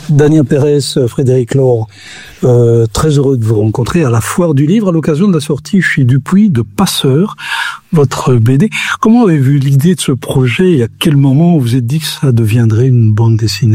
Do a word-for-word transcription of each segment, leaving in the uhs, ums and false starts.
Daniel Pérez, Frédéric Laure, euh, très heureux de vous rencontrer à la Foire du Livre à l'occasion de la sortie chez Dupuis de Passeur, votre B D. Comment avez-vous eu l'idée de ce projet et à quel moment vous vous êtes dit que ça deviendrait une bande dessinée ?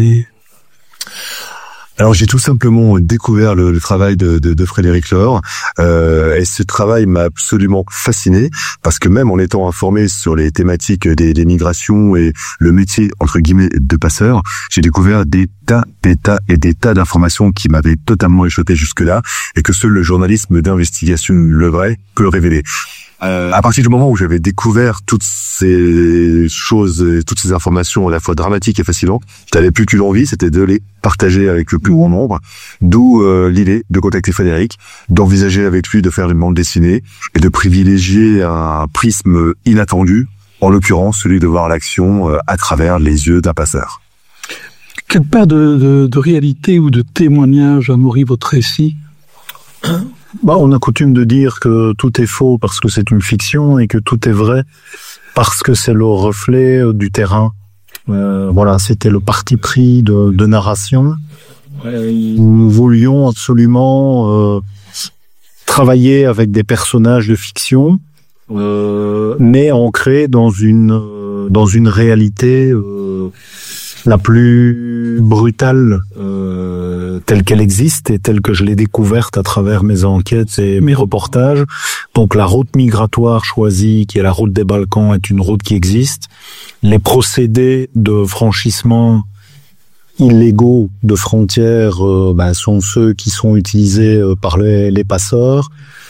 Alors j'ai tout simplement découvert le, le travail de, de, de Frédéric Laure euh, et ce travail m'a absolument fasciné parce que même en étant informé sur les thématiques des, des migrations et le métier entre guillemets de passeur, j'ai découvert des tas, des tas et des tas d'informations qui m'avaient totalement échappé jusque-là et que seul le journalisme d'investigation le vrai peut révéler. Euh, à partir du moment où j'avais découvert toutes ces choses, toutes ces informations à la fois dramatiques et fascinantes, je n'avais plus qu'une envie, c'était de les partager avec le plus grand nombre. D'où euh, l'idée de contacter Frédéric, d'envisager avec lui de faire une bande dessinée et de privilégier un prisme inattendu, en l'occurrence celui de voir l'action euh, à travers les yeux d'un passeur. Quelle part de, de, de réalité ou de témoignage a nourri votre récit ? Bah, on a coutume de dire que tout est faux parce que c'est une fiction et que tout est vrai parce que c'est le reflet du terrain. Euh, voilà, c'était le parti pris de, de narration. Nous voulions absolument euh, travailler avec des personnages de fiction, euh, mais ancrés dans une euh, dans une réalité euh, la plus brutale euh, telle qu'elle existe et telle que je l'ai découverte à travers mes enquêtes et mes reportages. Donc la route migratoire choisie, qui est la route des Balkans, est une route qui existe. Les procédés de franchissement illégaux de frontières euh, ben, sont ceux qui sont utilisés euh, par les, les passeurs.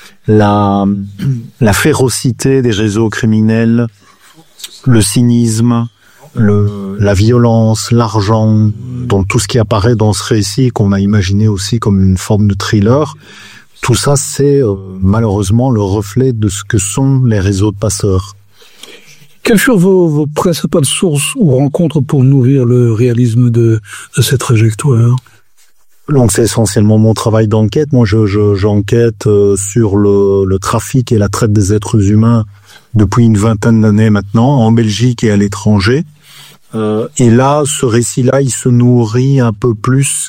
La, la férocité des réseaux criminels, le cynisme, Le, la violence, l'argent, donc tout ce qui apparaît dans ce récit qu'on a imaginé aussi comme une forme de thriller, tout ça c'est euh, malheureusement le reflet de ce que sont les réseaux de passeurs. Quelles furent vos, vos principales sources ou rencontres pour nourrir le réalisme de, de cette trajectoire ? Donc c'est essentiellement mon travail d'enquête. Moi je, je j'enquête euh, sur le, le trafic et la traite des êtres humains depuis une vingtaine d'années maintenant, en Belgique et à l'étranger. Euh, et là, ce récit-là, il se nourrit un peu plus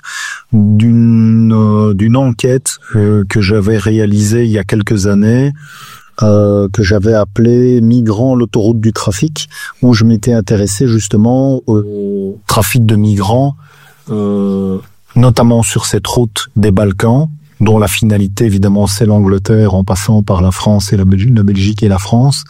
d'une euh, d'une enquête euh, que j'avais réalisée il y a quelques années, euh, que j'avais appelée Migrants, l'autoroute du trafic, où je m'étais intéressé justement au trafic de migrants, euh, notamment sur cette route des Balkans, dont la finalité, évidemment, c'est l'Angleterre en passant par la France et la Belgique, la Belgique et la France,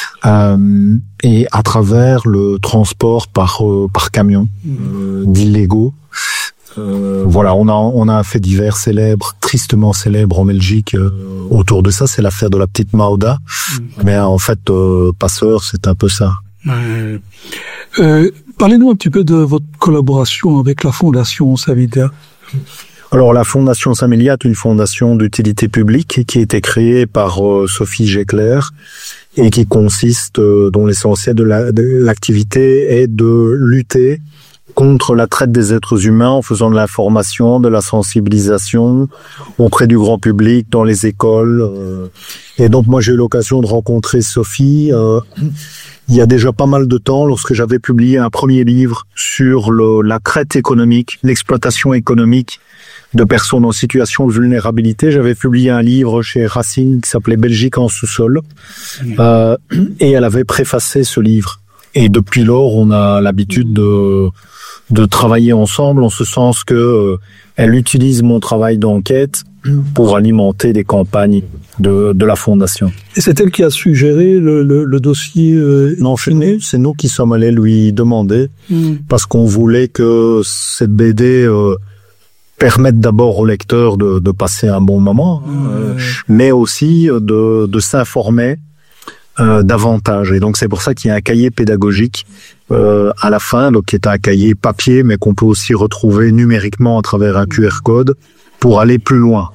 euh, et à travers le transport par euh, par camion euh, d'illégaux. Euh, voilà, on a on a un fait divers célèbre, tristement célèbre en Belgique euh, autour de ça, c'est l'affaire de la petite Mauda. Mmh. Mais en fait, euh, passeur, c'est un peu ça. Euh, euh, parlez-nous un petit peu de votre collaboration avec la Fondation Savidia. Alors la Fondation Samelia est une fondation d'utilité publique qui a été créée par euh, Sophie Gécler et qui consiste, euh, dont l'essentiel de, la, de l'activité est de lutter contre la traite des êtres humains en faisant de l'information, de la sensibilisation auprès du grand public, dans les écoles. Euh. Et donc moi j'ai eu l'occasion de rencontrer Sophie euh, il y a déjà pas mal de temps, lorsque j'avais publié un premier livre sur le, la traite économique, l'exploitation économique de personnes en situation de vulnérabilité. J'avais publié un livre chez Racine qui s'appelait Belgique en sous-sol, euh, et elle avait préfacé ce livre. Et depuis lors, on a l'habitude de de travailler ensemble, en ce sens que euh, elle utilise mon travail d'enquête pour alimenter des campagnes de de la fondation. Et c'est elle qui a suggéré le le, le dossier euh, Non, c'est nous, c'est nous qui sommes allés lui demander, mmh. parce qu'on voulait que cette B D euh, permettre d'abord au lecteur de, de passer un bon moment, mmh. euh, mais aussi de, de s'informer euh, davantage. Et donc c'est pour ça qu'il y a un cahier pédagogique euh, à la fin, donc qui est un cahier papier, mais qu'on peut aussi retrouver numériquement à travers un Q R code pour aller plus loin.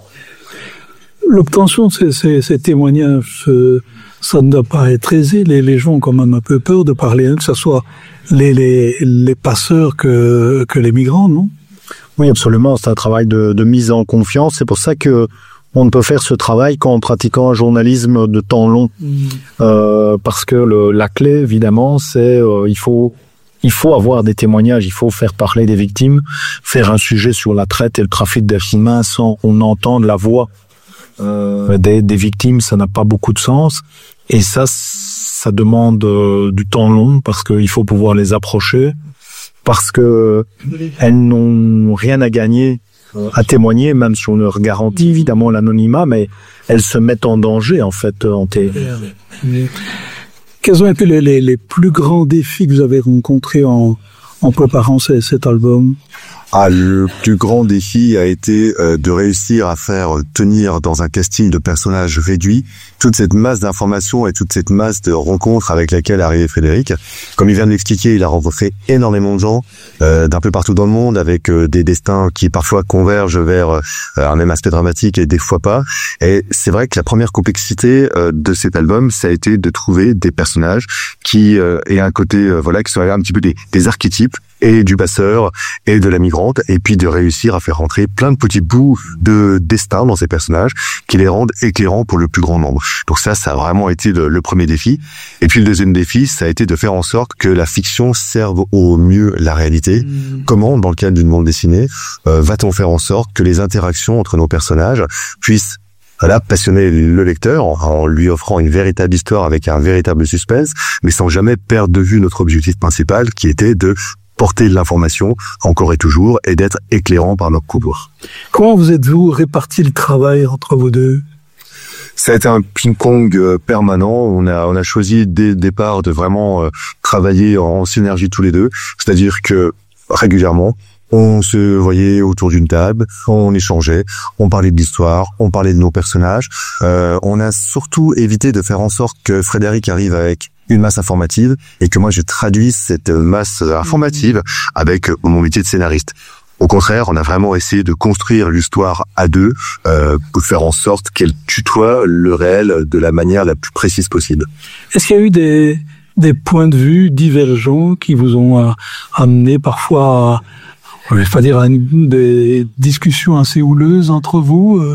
L'obtention de ces, ces, ces témoignages, euh, ça ne doit pas être aisé. Les, les gens ont quand même un peu peur de parler, hein, que ce soit les, les, les passeurs que, que les migrants, non ? Oui, absolument. C'est un travail de, de mise en confiance. C'est pour ça que on ne peut faire ce travail qu'en pratiquant un journalisme de temps long. Mmh. Euh, parce que le, la clé, évidemment, c'est euh, il faut il faut avoir des témoignages, il faut faire parler des victimes, faire un sujet sur la traite et le trafic d'êtres humains sans qu'on entende la voix euh, des, des victimes, ça n'a pas beaucoup de sens. Et ça, ça demande euh, du temps long parce qu'il faut pouvoir les approcher, parce que elles n'ont rien à gagner à témoigner, même si on leur garantit évidemment l'anonymat, mais elles se mettent en danger en fait en té- Quels ont été les, les, les plus grands défis que vous avez rencontrés en, en préparant ces, cet album? Ah, le plus grand défi a été euh, de réussir à faire tenir dans un casting de personnages réduits toute cette masse d'informations et toute cette masse de rencontres avec laquelle est arrivé Frédéric. Comme il vient de l'expliquer, il a rencontré énormément de gens euh, d'un peu partout dans le monde avec euh, des destins qui parfois convergent vers euh, un même aspect dramatique et des fois pas. Et c'est vrai que la première complexité euh, de cet album, ça a été de trouver des personnages qui euh, aient un côté, euh, voilà, qui sont un petit peu des, des archétypes et du passeur et de la migrante, et puis de réussir à faire rentrer plein de petits bouts de destin dans ces personnages qui les rendent éclairants pour le plus grand nombre. Donc ça, ça a vraiment été le, le premier défi. Et puis le deuxième défi, ça a été de faire en sorte que la fiction serve au mieux la réalité. Mmh. Comment, dans le cadre d'une bande dessinée, euh, va-t-on faire en sorte que les interactions entre nos personnages puissent Voilà, passionner le lecteur en lui offrant une véritable histoire avec un véritable suspense, mais sans jamais perdre de vue notre objectif principal qui était de porter de l'information encore et toujours et d'être éclairant par notre couloir. Comment vous êtes-vous réparti le travail entre vous deux? Ça a été un ping-pong permanent. On a, on a choisi dès le départ de vraiment euh, travailler en synergie tous les deux. C'est-à-dire que régulièrement, on se voyait autour d'une table, on échangeait, on parlait de l'histoire, on parlait de nos personnages. Euh, on a surtout évité de faire en sorte que Frédéric arrive avec une masse informative et que moi je traduise cette masse informative avec mon métier de scénariste. Au contraire, on a vraiment essayé de construire l'histoire à deux euh, pour faire en sorte qu'elle tutoie le réel de la manière la plus précise possible. Est-ce qu'il y a eu des, des points de vue divergents qui vous ont euh, amené parfois à, je vais pas dire, à une, des discussions assez houleuses entre vous euh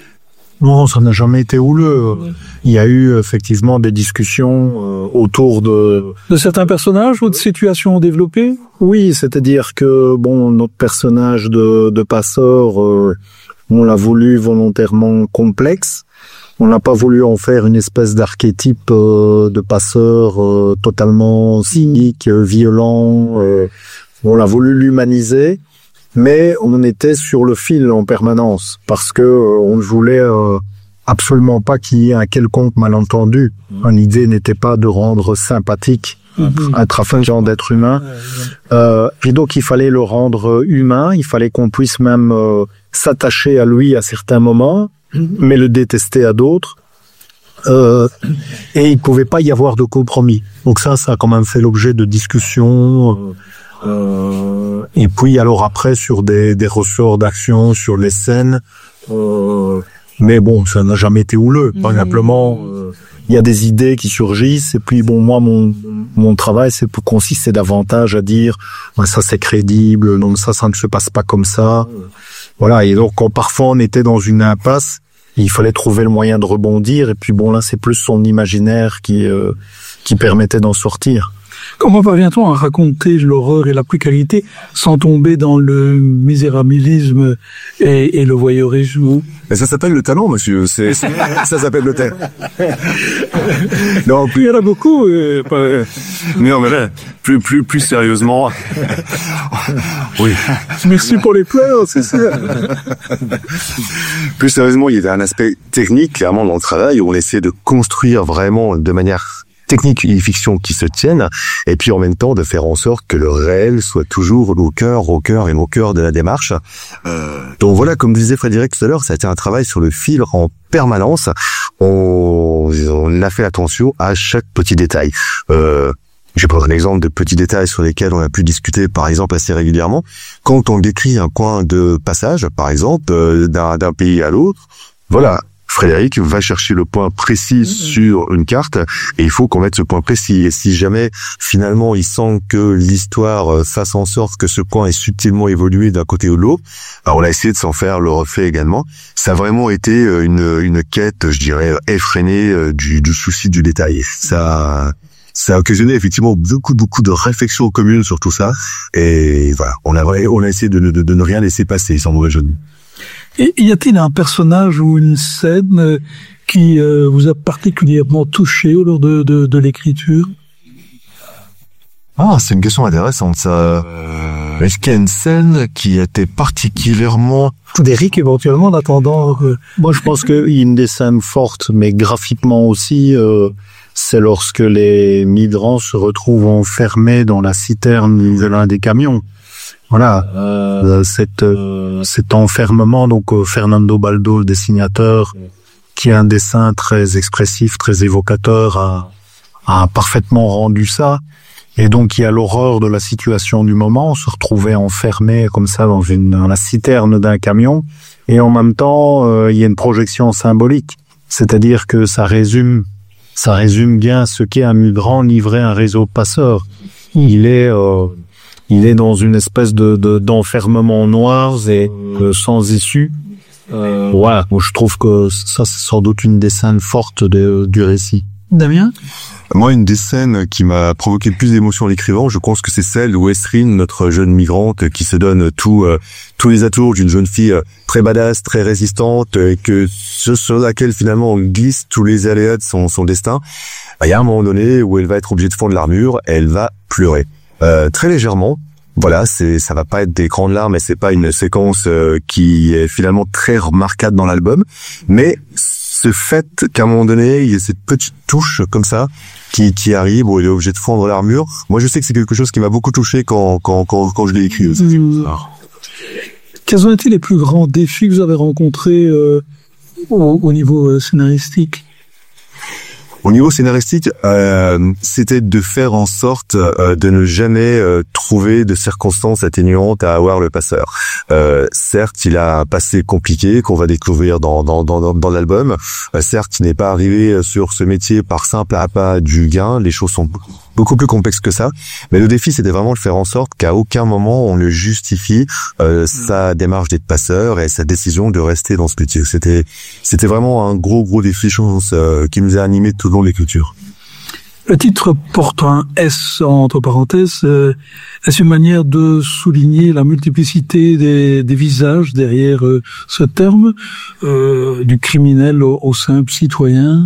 Non, ça n'a jamais été houleux. Il y a eu effectivement des discussions euh, autour de... De certains personnages ou de situations développées? Oui, c'est-à-dire que, bon, notre personnage de, de passeur, euh, on l'a voulu volontairement complexe. On n'a pas voulu en faire une espèce d'archétype euh, de passeur euh, totalement cynique, violent. Euh, on l'a voulu l'humaniser. Mais on était sur le fil en permanence parce que euh, on ne voulait euh, absolument pas qu'il y ait un quelconque malentendu. Mmh. L'idée n'était pas de rendre sympathique mmh. un trafiquant d'êtres humains. Euh, et donc il fallait le rendre humain, il fallait qu'on puisse même euh, s'attacher à lui à certains moments, mmh. mais le détester à d'autres. Euh, et il ne pouvait pas y avoir de compromis. Donc ça, ça a quand même fait l'objet de discussions. Euh, Euh, et puis alors après sur des, des ressorts d'action, sur les scènes, euh, mais bon, ça n'a jamais été houleux. Par simplement, euh, il y a des idées qui surgissent et puis bon, moi mon mon travail c'est pour consister davantage à dire ouais, ça c'est crédible, non ça ça ne se passe pas comme ça. Voilà, et donc quand parfois on était dans une impasse, il fallait trouver le moyen de rebondir et puis bon là c'est plus son imaginaire qui euh, qui permettait d'en sortir. Comment parvient-on à raconter l'horreur et la précarité sans tomber dans le misérabilisme et, et le voyeurisme? Mais ça s'appelle le talent, monsieur. C'est, c'est ça s'appelle le talent. Non, plus il y en a beaucoup. Euh, pas... Non, mais là, plus plus plus sérieusement. Oui. Merci pour les pleurs, c'est ça. Plus sérieusement, il y avait un aspect technique clairement dans le travail où on essaie de construire vraiment de manière technique et fiction qui se tiennent, et puis en même temps de faire en sorte que le réel soit toujours au cœur, au cœur et au cœur de la démarche. Euh, donc voilà, comme disait Frédéric tout à l'heure, ça a été un travail sur le fil en permanence. On, on a fait attention à chaque petit détail. Euh, Je vais prendre un exemple de petits détails sur lesquels on a pu discuter, par exemple, assez régulièrement. Quand on décrit un coin de passage, par exemple, euh, d'un, d'un pays à l'autre, voilà. Frédéric va chercher le point précis mmh. sur une carte et il faut qu'on mette ce point précis. Et si jamais, finalement, il sent que l'histoire fasse en sorte que ce coin est subtilement évolué d'un côté ou de l'autre, alors on a essayé de s'en faire le reflet également. Ça a vraiment été une, une quête, je dirais, effrénée du, du souci du détail. Ça, ça a occasionné effectivement beaucoup beaucoup de réflexions communes sur tout ça. Et voilà, on a on a essayé de, de, de ne rien laisser passer, sans mauvais jeu de mots. Et y a-t-il un personnage ou une scène qui euh, vous a particulièrement touché au cours de, de, de l'écriture? Ah, c'est une question intéressante, ça. Euh, est-ce qu'il y a une scène qui était particulièrement... Frédéric, éventuellement, en attendant... Euh... Moi, je pense qu'il y a une des scènes fortes, mais graphiquement aussi, euh, c'est lorsque les migrants se retrouvent enfermés dans la citerne de l'un des camions. Voilà, euh, cet, euh, cet enfermement, donc euh, Fernando Baldo, le dessinateur, qui a un dessin très expressif, très évocateur, a, a parfaitement rendu ça. Et donc, il y a l'horreur de la situation du moment, on se retrouvait enfermé comme ça dans, une, dans la citerne d'un camion. Et en même temps, euh, il y a une projection symbolique. C'est-à-dire que ça résume, ça résume bien ce qu'est un migrant livré à un réseau de passeurs. Il est, euh, il est dans une espèce de, de d'enfermement noir et euh, sans issue. Euh, voilà, moi je trouve que ça, c'est sans doute une des scènes fortes de, du récit. Damien? Moi, une des scènes qui m'a provoqué le plus d'émotions en l'écrivant, je pense que c'est celle où Esrine, notre jeune migrante, qui se donne tout, euh, tous les atours d'une jeune fille euh, très badass, très résistante, et que ce sur laquelle finalement on glisse tous les aléas de son, son destin. Il y a un moment donné où elle va être obligée de fondre l'armure, et elle va pleurer euh, très légèrement. Voilà, c'est ça va pas être des grandes larmes, et c'est pas une séquence euh, qui est finalement très remarquable dans l'album, mais ce fait qu'à un moment donné, il y a cette petite touche comme ça qui, qui arrive où il est obligé de fondre l'armure. Moi, je sais que c'est quelque chose qui m'a beaucoup touché quand, quand, quand, quand je l'ai écrit aussi. Mmh. Quels ont été les plus grands défis que vous avez rencontrés euh, au, au niveau euh, scénaristique? Au niveau scénaristique, euh, c'était de faire en sorte euh, de ne jamais euh, trouver de circonstances atténuantes à avoir le passeur. Euh, certes, il a un passé compliqué qu'on va découvrir dans dans dans, dans l'album. Euh, certes, il n'est pas arrivé sur ce métier par simple appât du gain. Les choses sont beaucoup plus complexes que ça. Mais le défi, c'était vraiment de faire en sorte qu'à aucun moment on ne justifie euh, sa démarche d'être passeur et sa décision de rester dans ce métier. C'était c'était vraiment un gros gros défi, je pense, euh, qui nous a animés tout au long de l'écriture. Le titre porte un S entre parenthèses. Euh, est-ce une manière de souligner la multiplicité des, des visages derrière euh, ce terme, euh, du criminel au, au simple citoyen?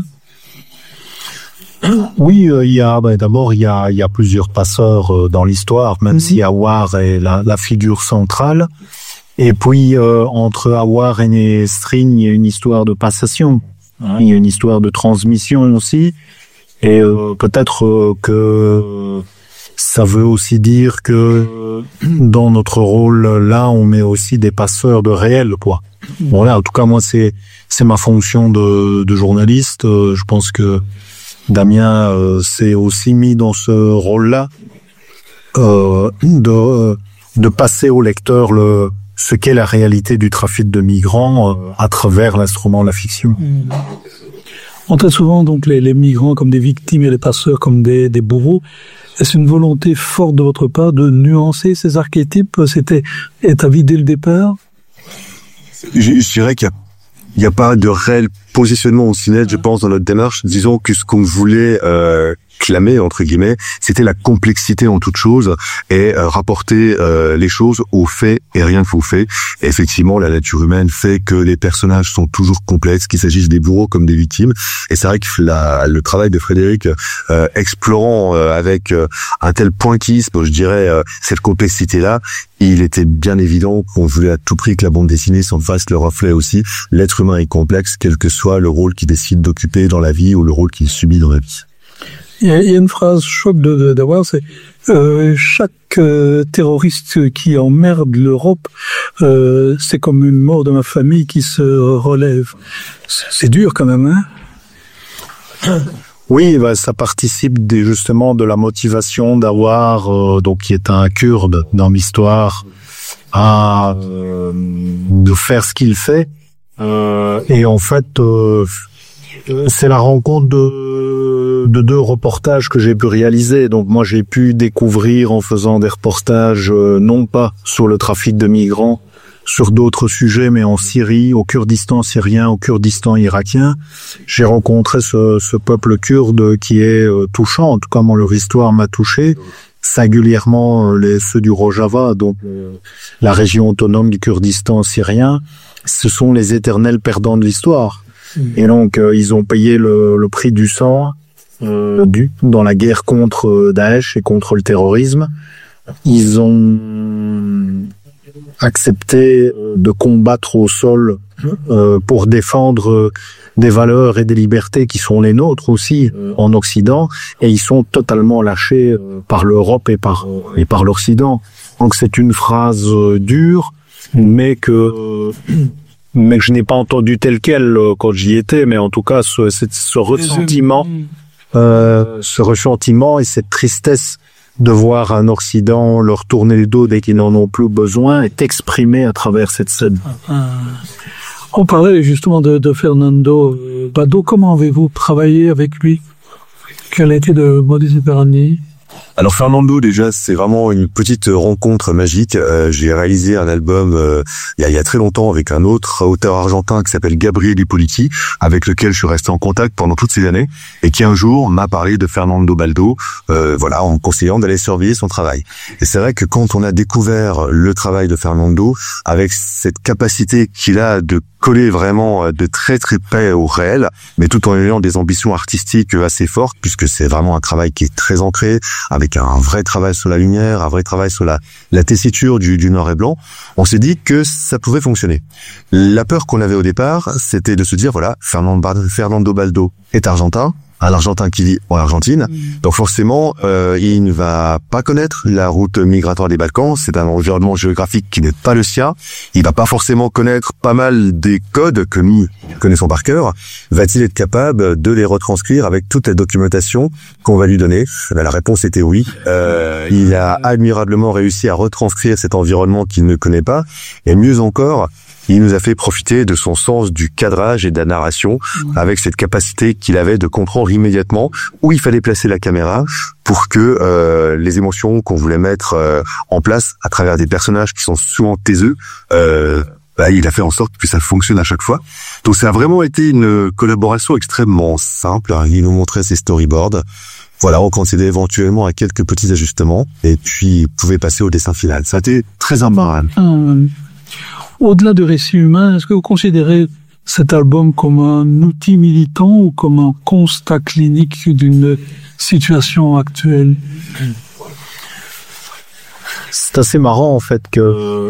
Oui, euh, il y a ben, d'abord il y a il y a plusieurs passeurs euh, dans l'histoire, même mmh. si Awar est la, la figure centrale. Et puis euh, entre Awar et Esrine, il y a une histoire de passation, hein, il y a une histoire de transmission aussi. Et euh, peut-être euh, que ça veut aussi dire que dans notre rôle là, on met aussi des passeurs de réel, quoi. Voilà, en tout cas moi c'est c'est ma fonction de, de journaliste. Euh, je pense que Damien euh, s'est aussi mis dans ce rôle-là euh, de de passer au lecteur le ce qu'est la réalité du trafic de migrants euh, à travers l'instrument de la fiction. On traite souvent donc les, les migrants comme des victimes et les passeurs comme des, des bourreaux. Est-ce une volonté forte de votre part de nuancer ces archétypes? C'était établi dès le départ? Je, je dirais qu'il y a il n'y a pas de réel positionnement aussi net, je pense, dans notre démarche. Disons que ce qu'on voulait euh, clamer, entre guillemets, c'était la complexité en toute chose et euh, rapporter euh, les choses aux faits et rien qu'aux faits. Et effectivement, la nature humaine fait que les personnages sont toujours complexes, qu'il s'agisse des bourreaux comme des victimes. Et c'est vrai que la, le travail de Frédéric, euh, explorant euh, avec euh, un tel pointillisme, je dirais, euh, cette complexité-là, il était bien évident qu'on voulait à tout prix que la bande dessinée s'en fasse le reflet aussi. L'être humain est complexe, quel que soit le rôle qu'il décide d'occuper dans la vie ou le rôle qu'il subit dans la vie. Il y a, il y a une phrase choc de d'Awar, c'est euh, chaque euh, terroriste qui emmerde l'Europe, euh, c'est comme une mort de ma famille qui se relève. C'est dur quand même, hein? Oui, bah, ça participe des, justement de la motivation d'Awar, euh, donc qui est un Kurde dans l'histoire, à euh, de faire ce qu'il fait. Euh, et en fait, euh, c'est la rencontre de, de deux reportages que j'ai pu réaliser. Donc moi, j'ai pu découvrir en faisant des reportages, euh, non pas sur le trafic de migrants, sur d'autres sujets, mais en Syrie, au Kurdistan syrien, au Kurdistan irakien. J'ai rencontré ce, ce peuple kurde qui est euh, touchant, en tout cas, moi, leur histoire m'a touché, singulièrement les, ceux du Rojava, donc euh, la région autonome du Kurdistan syrien. Ce sont les éternels perdants de l'histoire. Mmh. Et donc, euh, ils ont payé le, le prix du sang euh, du, dans la guerre contre Daesh et contre le terrorisme. Ils ont accepté de combattre au sol euh, pour défendre des valeurs et des libertés qui sont les nôtres aussi euh, en Occident, et ils sont totalement lâchés euh, par l'Europe et par et par l'Occident. Donc c'est une phrase euh, dure, mais que euh, mais que je n'ai pas entendu tel quel euh, quand j'y étais, mais en tout cas ce, ce, ce ressentiment, euh, ce ressentiment et cette tristesse de voir un Occident leur tourner le dos dès qu'ils n'en ont plus besoin est exprimé à travers cette scène. Ah. On parlait justement de, de Fernando Baldo. Comment avez-vous travaillé avec lui? Quel était le modus operandi? Alors Fernando, déjà, c'est vraiment une petite rencontre magique. Euh, j'ai réalisé un album euh, il, y a, il y a très longtemps avec un autre auteur argentin qui s'appelle Gabriel Hippolyti, avec lequel je suis resté en contact pendant toutes ces années, et qui un jour m'a parlé de Fernando Baldo, euh, voilà, en me conseillant d'aller surveiller son travail. Et c'est vrai que quand on a découvert le travail de Fernando, avec cette capacité qu'il a de coller vraiment de très très près au réel, mais tout en ayant des ambitions artistiques assez fortes, puisque c'est vraiment un travail qui est très ancré, avec un vrai travail sur la lumière, un vrai travail sur la, la tessiture du, du noir et blanc, on s'est dit que ça pouvait fonctionner. La peur qu'on avait au départ, c'était de se dire, voilà, Fernando Baldo est argentin, un Argentin qui vit en Argentine, donc forcément, euh, il ne va pas connaître la route migratoire des Balkans, c'est un environnement géographique qui n'est pas le sien, il va pas forcément connaître pas mal des codes que nous connaissons par cœur. Va-t-il être capable de les retranscrire avec toute la documentation qu'on va lui donner? La réponse était oui. Euh, il a admirablement réussi à retranscrire cet environnement qu'il ne connaît pas, et mieux encore, il nous a fait profiter de son sens du cadrage et de la narration, avec cette capacité qu'il avait de comprendre immédiatement où il fallait placer la caméra pour que euh, les émotions qu'on voulait mettre euh, en place à travers des personnages qui sont souvent taiseux, euh, bah, il a fait en sorte que ça fonctionne à chaque fois. Donc ça a vraiment été une collaboration extrêmement simple. Il nous montrait ses storyboards. Voilà, on concédait éventuellement à quelques petits ajustements et puis pouvait passer au dessin final. Ça a été très imparable. Hum. Au-delà du récit humain, est-ce que vous considérez cet album comme un outil militant ou comme un constat clinique d'une situation actuelle? C'est assez marrant en fait que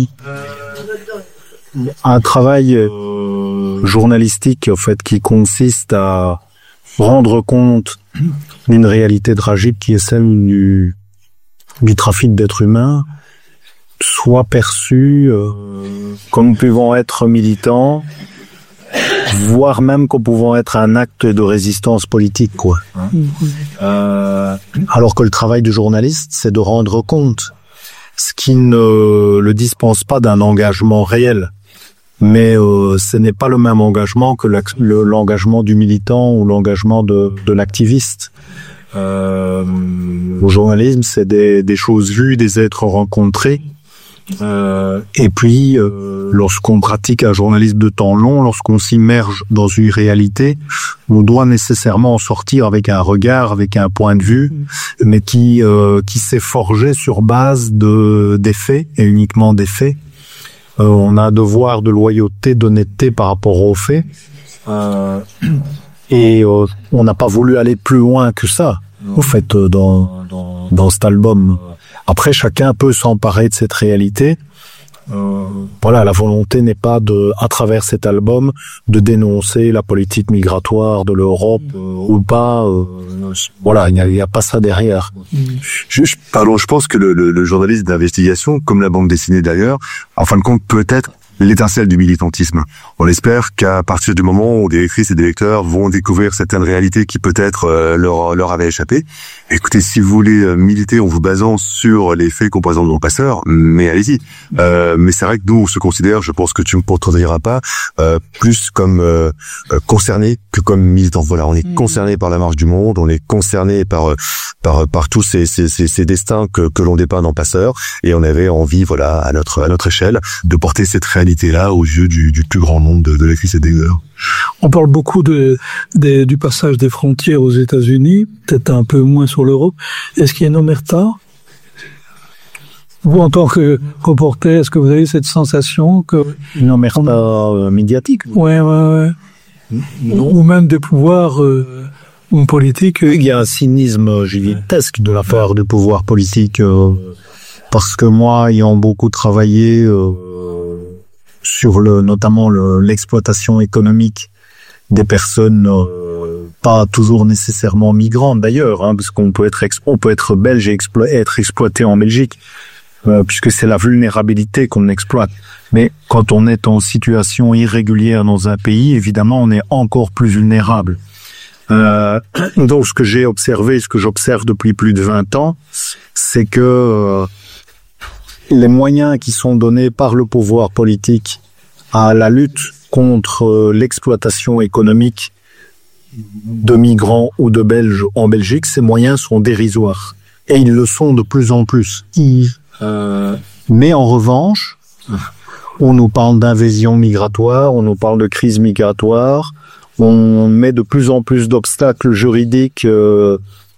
un travail euh, journalistique en fait qui consiste à rendre compte d'une réalité tragique qui est celle du, du trafic d'êtres humains soit perçu euh, comme pouvant être militant, voire même comme pouvant être un acte de résistance politique, quoi. Euh, alors que le travail du journaliste, c'est de rendre compte, ce qui ne le dispense pas d'un engagement réel. Mais euh, ce n'est pas le même engagement que le, l'engagement du militant ou l'engagement de, de l'activiste. Euh, le journalisme, c'est des, des choses vues, des êtres rencontrés. Euh, et puis, euh, lorsqu'on pratique un journalisme de temps long, lorsqu'on s'immerge dans une réalité, on doit nécessairement en sortir avec un regard, avec un point de vue, mais qui euh, qui s'est forgé sur base de des faits et uniquement des faits. Euh, on a un devoir de loyauté, d'honnêteté par rapport aux faits, euh, et euh, on n'a pas voulu aller plus loin que ça. En fait, dans dans, dans cet album. Après, chacun peut s'emparer de cette réalité. Euh, voilà, la volonté n'est pas de, à travers cet album, de dénoncer la politique migratoire de l'Europe euh, ou pas. Euh, voilà, il n'y a, y a pas ça derrière. Je, je, pardon, je pense que le, le, le journaliste d'investigation, comme la bande dessinée d'ailleurs, en fin de compte, peut être l'étincelle du militantisme. On espère qu'à partir du moment où des lectrices et des lecteurs vont découvrir certaines réalités qui peut-être euh, leur, leur avaient échappé, écoutez, si vous voulez euh, militer en vous basant sur les faits qu'on présente dans le passeur, mais allez-y. Euh, mais c'est vrai que nous, on se considère, je pense que tu me contrediras pas, euh, plus comme euh, concernés que comme militants. Voilà, on est mmh. concernés par la marche du monde, on est concernés par par par tous ces ces ces, ces destins que que l'on dépeint dans Passeur, et on avait envie, voilà, à notre à notre échelle, de porter cette réalité-là aux yeux du du plus grand nombre de, de lectrices et de lecteurs. On parle beaucoup de, de du passage des frontières aux États-Unis, peut-être un peu moins sur l'Europe. Est-ce qu'il y a une omerta? Vous, en tant que reporter, est-ce que vous avez cette sensation que une omerta euh, médiatique? Ouais, ouais, ouais. Non. Ou même des pouvoirs euh, politiques. Il y a un cynisme gigantesque de la part du pouvoir politique, euh, parce que moi, ayant beaucoup travaillé euh, sur le, notamment le, l'exploitation économique des personnes, euh, pas toujours nécessairement migrantes d'ailleurs, hein, parce qu'on peut être expo- on peut être belge et explo- être exploité en Belgique. Euh, puisque c'est la vulnérabilité qu'on exploite. Mais quand on est en situation irrégulière dans un pays, évidemment, on est encore plus vulnérable. Euh, donc, ce que j'ai observé, ce que j'observe depuis plus de vingt ans, c'est que euh, les moyens qui sont donnés par le pouvoir politique à la lutte contre euh, l'exploitation économique de migrants ou de Belges en Belgique, ces moyens sont dérisoires. Et ils le sont de plus en plus. Mmh. Euh, mais en revanche, on nous parle d'invasion migratoire, on nous parle de crise migratoire, on met de plus en plus d'obstacles juridiques euh,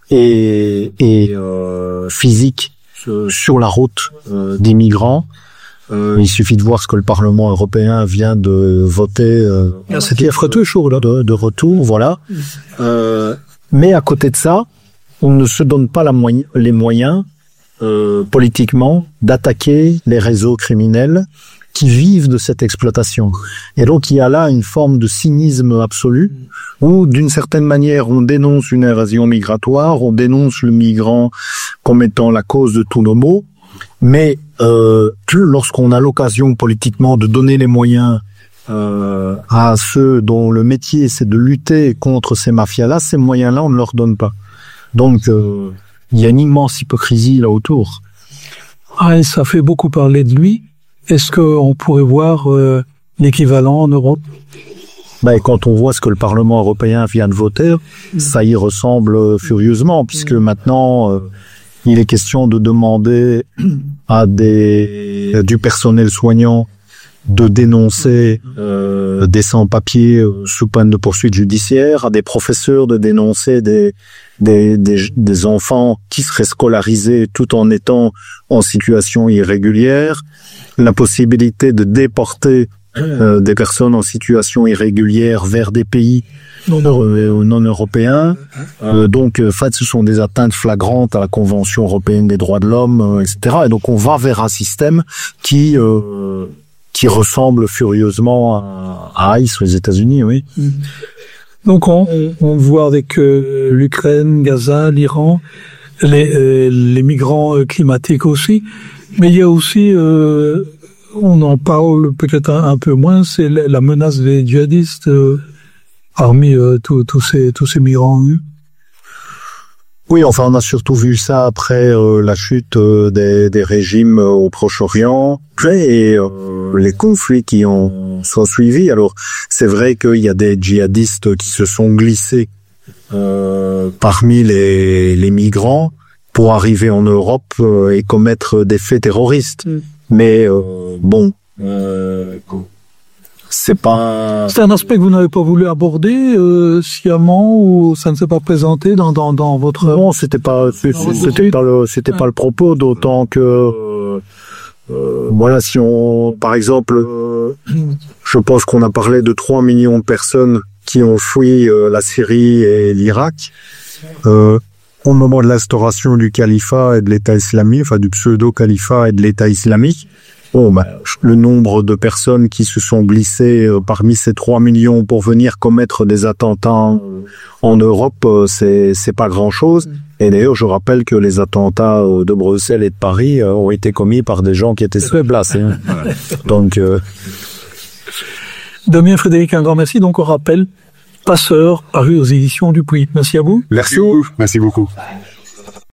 et, et euh, physiques euh, sur la route euh, des migrants. Euh, il suffit de voir ce que le Parlement européen vient de voter. Euh, ah, C'était affreux chaud là. De, de retour, voilà. Euh, mais à côté de ça, on ne se donne pas la moy- les moyens Euh, politiquement, d'attaquer les réseaux criminels qui vivent de cette exploitation. Et donc, il y a là une forme de cynisme absolu, où, d'une certaine manière, on dénonce une invasion migratoire, on dénonce le migrant comme étant la cause de tous nos maux, mais euh, lorsqu'on a l'occasion politiquement de donner les moyens euh, à ceux dont le métier, c'est de lutter contre ces mafias-là, ces moyens-là, on ne leur donne pas. Donc, euh, il y a une immense hypocrisie là autour. Ah, et ça fait beaucoup parler de lui. Est-ce qu'on pourrait voir euh, l'équivalent en Europe? Ben, quand on voit ce que le Parlement européen vient de voter, mmh. ça y ressemble furieusement, puisque mmh. maintenant, euh, il est question de demander à des du personnel soignant de dénoncer euh, des sans-papiers euh, sous peine de poursuite judiciaire, à des professeurs de dénoncer des, des, des, des enfants qui seraient scolarisés tout en étant en situation irrégulière, la possibilité de déporter euh, des personnes en situation irrégulière vers des pays non, euh, non européens. Euh, donc, en fait, ce sont des atteintes flagrantes à la Convention européenne des droits de l'homme, euh, et cetera. Et donc, on va vers un système qui... Euh, qui ressemble furieusement à, à ICE aux États-Unis, oui. Donc on, on voit avec euh, l'Ukraine, Gaza, l'Iran, les, euh, les migrants euh, climatiques aussi, mais il y a aussi, euh, on en parle peut-être un, un peu moins, c'est la menace des djihadistes euh, parmi euh, tous ces tous ces migrants. Hein. Oui, enfin, on a surtout vu ça après euh, la chute euh, des, des régimes euh, au Proche-Orient et euh, les conflits qui ont sont suivis. Alors, c'est vrai qu'il y a des djihadistes qui se sont glissés euh, parmi les, les migrants pour arriver en Europe euh, et commettre des faits terroristes. Mm. Mais euh, bon... Euh, C'est pas. C'est un aspect que vous n'avez pas voulu aborder euh, sciemment ou ça ne s'est pas présenté dans dans dans votre. Non, c'était pas c'était pas le c'était pas le propos, d'autant que euh, euh, voilà, si on par exemple, euh, je pense qu'on a parlé de trois millions de personnes qui ont fui euh, la Syrie et l'Irak. Euh, au moment de l'instauration du califat et de l'État islamique, enfin du pseudo-califat et de l'État islamique. Bon, ben, le nombre de personnes qui se sont glissées euh, parmi ces trois millions pour venir commettre des attentats en Europe, euh, c'est c'est pas grand-chose. Et d'ailleurs, je rappelle que les attentats euh, de Bruxelles et de Paris euh, ont été commis par des gens qui étaient sur place. Hein. Donc, euh, Damien Frédéric, un grand merci. Donc, on rappelle, Passeur, paru aux éditions Dupuis. Merci à vous. Merci beaucoup. Merci beaucoup.